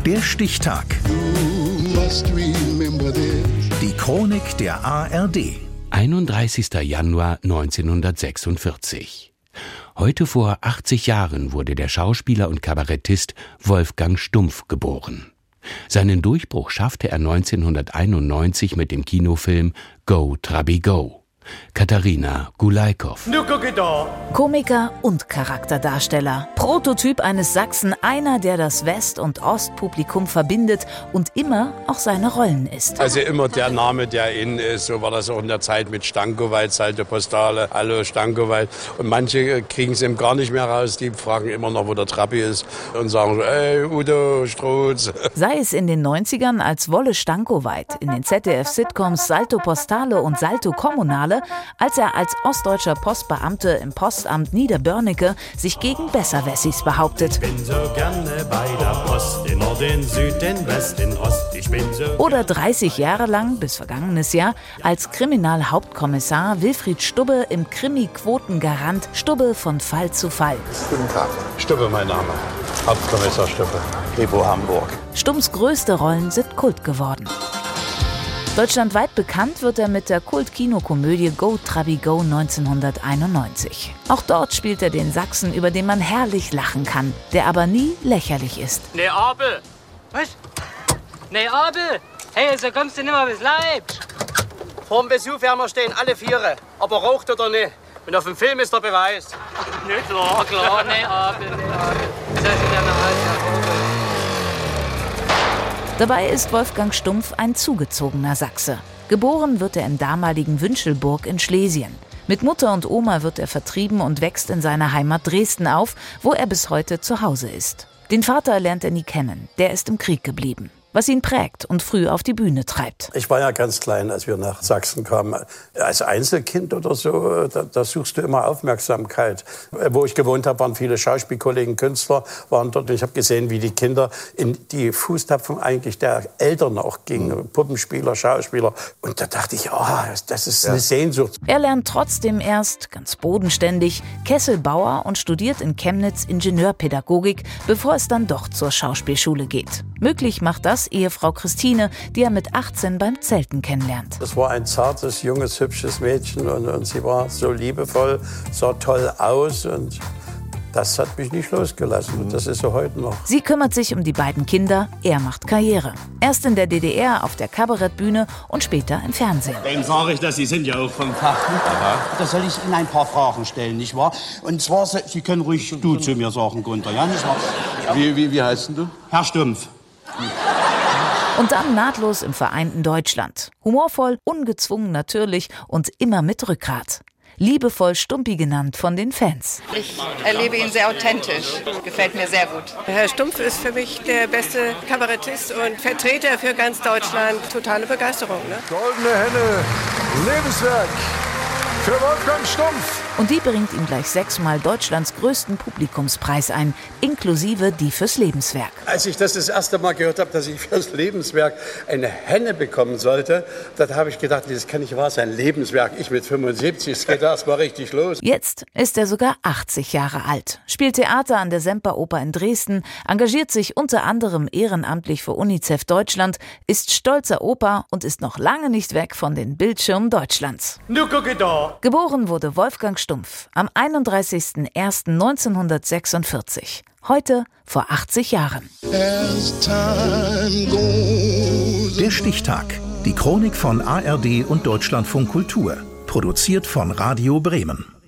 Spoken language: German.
Der Stichtag. Die Chronik der ARD. 31. Januar 1946. Heute vor 80 Jahren wurde der Schauspieler und Kabarettist Wolfgang Stumpf geboren. Seinen Durchbruch schaffte er 1991 mit dem Kinofilm Go Trabi Go. Katharina Gulaikow. Komiker und Charakterdarsteller. Prototyp eines Sachsen, einer, der das West- und Ostpublikum verbindet und immer auch seine Rollen ist. Also immer der Name, der in ist. So war das auch in der Zeit mit Stankowitz, Salto Postale, Hallo Stankowitz. Und manche kriegen es eben gar nicht mehr raus. Die fragen immer noch, wo der Trabi ist und sagen so, ey, Udo Strutz. Sei es in den 90ern als Wolle Stankowitz, in den ZDF-Sitcoms Salto Postale und Salto Kommunale, als er als ostdeutscher Postbeamte im Postamt Niederbörnecke sich gegen Besserwessis behauptet. Ich bin so gerne bei der Post, in Nord, in Süd, in West, in Ost. Ich bin so Oder 30 Jahre lang, bis vergangenes Jahr, als Kriminalhauptkommissar Wilfried Stubbe im Krimi-Quotengarant Stubbe von Fall zu Fall. Guten Tag. Stubbe, mein Name. Hauptkommissar Stubbe. Repo Hamburg. Stubbs größte Rollen sind Kult geworden. Deutschlandweit bekannt wird er mit der Kult-Kinokomödie Go Trabi Go 1991. Auch dort spielt er den Sachsen, über den man herrlich lachen kann, der aber nie lächerlich ist. Nee, Abel! Was? Nee, Abel! Hey, so kommst du nimmer bis Leipzig. Vorm Besuch werden wir stehen, alle Viere. Aber raucht oder nicht. Und auf dem Film ist der Beweis. Nee, klar, nee, Abel, nee, Abel. Das heißt, ich gerne Dabei ist Wolfgang Stumpf ein zugezogener Sachse. Geboren wird er in damaligen Wünschelburg in Schlesien. Mit Mutter und Oma wird er vertrieben und wächst in seiner Heimat Dresden auf, wo er bis heute zu Hause ist. Den Vater lernt er nie kennen, der ist im Krieg geblieben. Was ihn prägt und früh auf die Bühne treibt. Ich war ja ganz klein, als wir nach Sachsen kamen. Als Einzelkind oder so, da suchst du immer Aufmerksamkeit. Wo ich gewohnt habe, waren viele Schauspielkollegen, Künstler, waren dort. Und ich habe gesehen, wie die Kinder in die Fußstapfen eigentlich der Eltern auch gingen. Puppenspieler, Schauspieler. Und da dachte ich, das ist eine Sehnsucht. Er lernt trotzdem erst, ganz bodenständig, Kesselbauer und studiert in Chemnitz Ingenieurpädagogik, bevor es dann doch zur Schauspielschule geht. Möglich macht das Ehefrau Christine, die er mit 18 beim Zelten kennenlernt. Das war ein zartes, junges, hübsches Mädchen und sie war so liebevoll, sah toll aus und das hat mich nicht losgelassen und das ist so heute noch. Sie kümmert sich um die beiden Kinder, er macht Karriere. Erst in der DDR auf der Kabarettbühne und später im Fernsehen. Wem sage ich das? Sie sind ja auch vom Fach. Da soll ich Ihnen ein paar Fragen stellen, nicht wahr? Und zwar, Sie können ruhig du zu mir sagen, Gunther, ja, nicht wahr? Wie heißt denn du? Herr Stumpf. Und dann nahtlos im vereinten Deutschland. Humorvoll, ungezwungen natürlich und immer mit Rückgrat. Liebevoll Stumpi genannt von den Fans. Ich erlebe ihn sehr authentisch. Gefällt mir sehr gut. Herr Stumpf ist für mich der beste Kabarettist und Vertreter für ganz Deutschland. Totale Begeisterung. Ne? Goldene Henne, Lebenswerk für Wolfgang Stumpf. Und die bringt ihm gleich 6-mal Deutschlands größten Publikumspreis ein, inklusive die fürs Lebenswerk. Als ich das erste Mal gehört habe, dass ich fürs Lebenswerk eine Henne bekommen sollte, da habe ich gedacht, das kann nicht wahr sein, Lebenswerk. Ich mit 75, es geht erst mal richtig los. Jetzt ist er sogar 80 Jahre alt, spielt Theater an der Semperoper in Dresden, engagiert sich unter anderem ehrenamtlich für UNICEF Deutschland, ist stolzer Opa und ist noch lange nicht weg von den Bildschirmen Deutschlands. Nu gucke da! Geboren wurde Wolfgang Stumpf am 31.01.1946. Heute vor 80 Jahren. Der Stichtag. Die Chronik von ARD und Deutschlandfunk Kultur. Produziert von Radio Bremen.